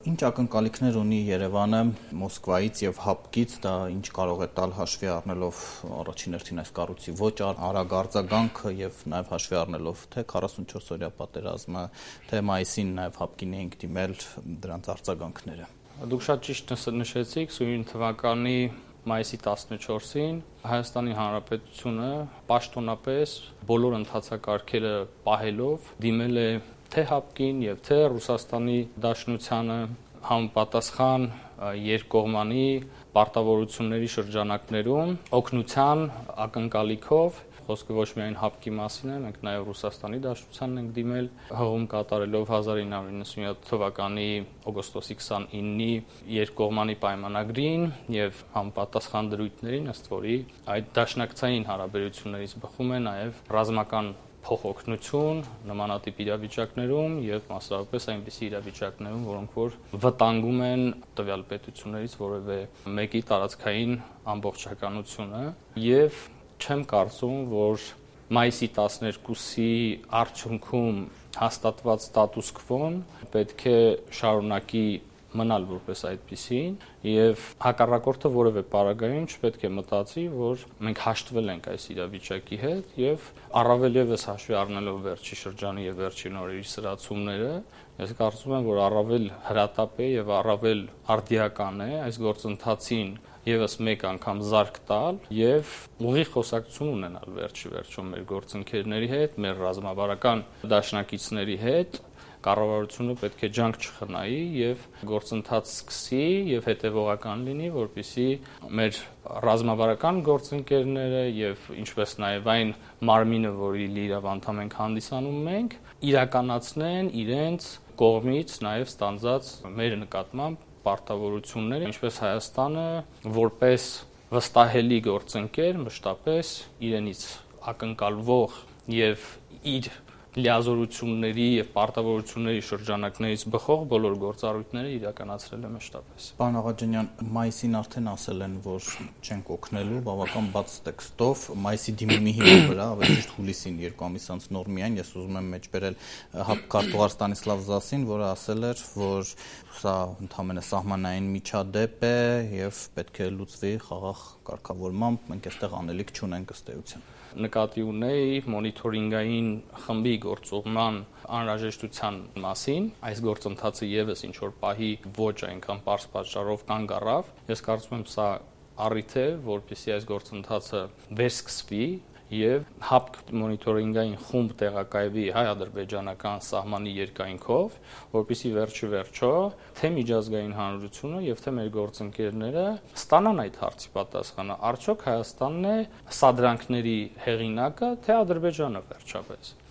Ինչ ակնկալիքներ ունի Երևանը Մոսկվայից եւ ՀԱՊԿ-ից, դա ինչ կարող է տալ հաշվի առնելով առաջին հերթին այս կառույցի ոչ արագ արձագանքը եւ նաեւ հաշվի առնելով թե 44-օրյա պատերազմը, թե մայիսին նաեւ ՀԱՊԿ-ին էինք դիմել դրանց արձագանքները։ Դուք շատ ճիշտ նշեցիք, սույն թվականի մայիսի 14-ին Հայաստանի Հանրապետությունը պաշտոնապես բոլոր ընթացակարգերը պահելով դիմել է թե ՀԱՊԿ-ին եւ թե Ռուսաստանի Դաշնությանը համապատասխան երկկողմանի պարտավորությունների շրջանակներում օգնության ակնկալիքով, խոսքը ոչ միայն ՀԱՊԿ-ի մասին է, մենք նաեւ Ռուսաստանի Դաշնությանն ենք դիմել, հղում կատարելով 1997 թվականի օգոստոսի 29-ի երկկողմանի պայմանագրին եւ համապատասխան դրույթներին, ըստ որի այդ դաշնակցային հարաբերություններից բխում է նաեւ ռազմական փոխօգնություն նմանատիպ իրավիճակներում եւ մասնավորապես այնպիսի իրավիճակներում, որոնք որ վտանգում են տվյալ պետություններից որևէ մեկի տարածքային ամբողջականությունը եւ չեմ կարծում, որ մայիսի 12-ի արդյունքում հաստատված ստատուս քվոն պետք է շարունակի մնալ որպես այդպիսին եւ հակառակորդը որևէ պարագայում չպետք է մտածի, որ մենք հաշտվել ենք այս իրավիճակի հետ եւ առավել եւս հաշվի առնելով վերջի շրջանի եւ վերջին օրերի սրացումները, ես կարծում եմ, որ առավել հրատապ է եւ առավել արդիական է այս գործընթացին եւս մեկ անգամ զարկ տալ եւ ուղիղ խոսակցություն ունենալ վերջի վերջում մեր գործընկերների հետ, մեր ռազմավարական դաշնակիցների հետ կառավարությունը պետք է ջանք չխնայի եւ գործընթաց սկսի եւ հետեւողական լինի, որպեսզի մեր ռազմավարական գործընկերները եւ ինչպես նաեւ այն մարմինը, որի լիիրավ անդամ ենք հանդիսանում մենք, իրականացնեն իրենց կողմից նաեւ ստանձած մեր նկատմամբ պարտավորությունները, ինչպես Հայաստանը որպես վստահելի գործընկեր մշտապես իրենից ակնկալվող եւ իր լիազորությունների եւ պարտավորությունների շրջանակներից բխող բոլոր գործառույթները իրականացրել է մշտապես։ Պարոն Աղաջանյան, մայիսին արդեն ասել են, որ չենք օգնելու, բավական բաց տեքստով, մայիսի դիմումի հիման վրա, ավելի ճիշտ հուլիսին 2 ամիս անց նոր միայն ես ուզում եմ մեջբերել ՀԱՊԿ քարտուղար Ստանիսլավ Զասին, որը ասել էր, որ սա ընդհանրապես սահմանային միջադեպ է եւ պետք է լուծվի խաղաղ կարգավորմամբ, մենք այստեղ անելիք չունենք ըստ էության։ Նկատի ունեի մոնիթորինգային խմբի գործողման անհրաժեշտության մասին, այս գործընթացը եւս ինչ որ պահի ոչ այնքան པարզ պատճառով կանգ առավ, ես կարծում եմ սա առիթ է, որպեսզի այս գործընթացը վերսկսվի եւ ՀԱՊԿ մոնիթորինգային խումբ տեղակայվի հայ-ադրբեջանական սահմանի երկայնքով, որպեսզի վերջո թե միջազգային հանրությունը եւ թե մեր գործընկերները ստանան այդ հարցի պատասխանը, արդյոք Հայաստանն է սադրանքների հեղինակը, թե Ադրբեջանը վերջապես։